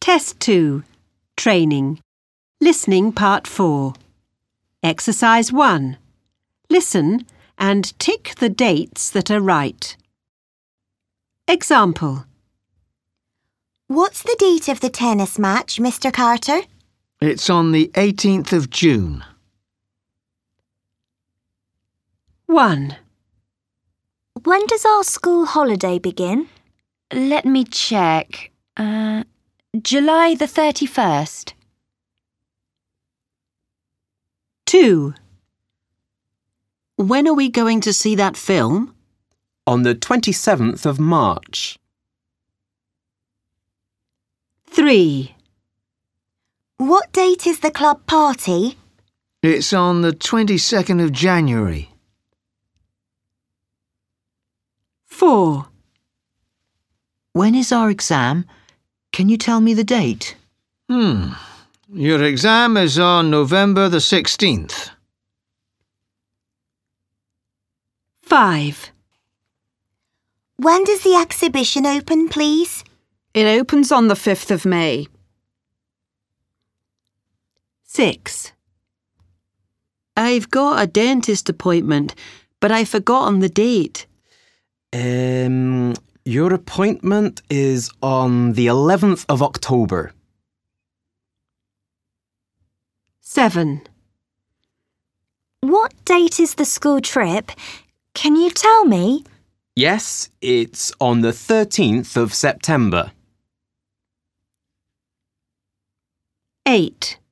Test 2. Training. Listening Part 4. Exercise 1. Listen and tick the dates that are right. Example. What's the date of the tennis match, Mr. Carter? It's on the 18th of June. 1. When does our school holiday begin? Let me check. July the 31st. 2. When are we going to see that film? On the 27th of March. 3. What date is the club party? It's on the 22nd of January. 4. When is our exam? Can you tell me the date? Your exam is on November the 16th. 5. When does the exhibition open, please? It opens on the 5th of May. 6. I've got a dentist appointment, but I've forgotten the date. Your appointment is on the 11th of October. 7. What date is the school trip? Can you tell me? Yes, it's on the 13th of September. 8.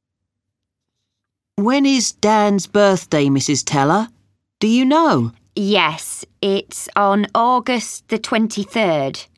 When is Dan's birthday, Mrs. Teller? Do you know? Yes, it's on August the 23rd.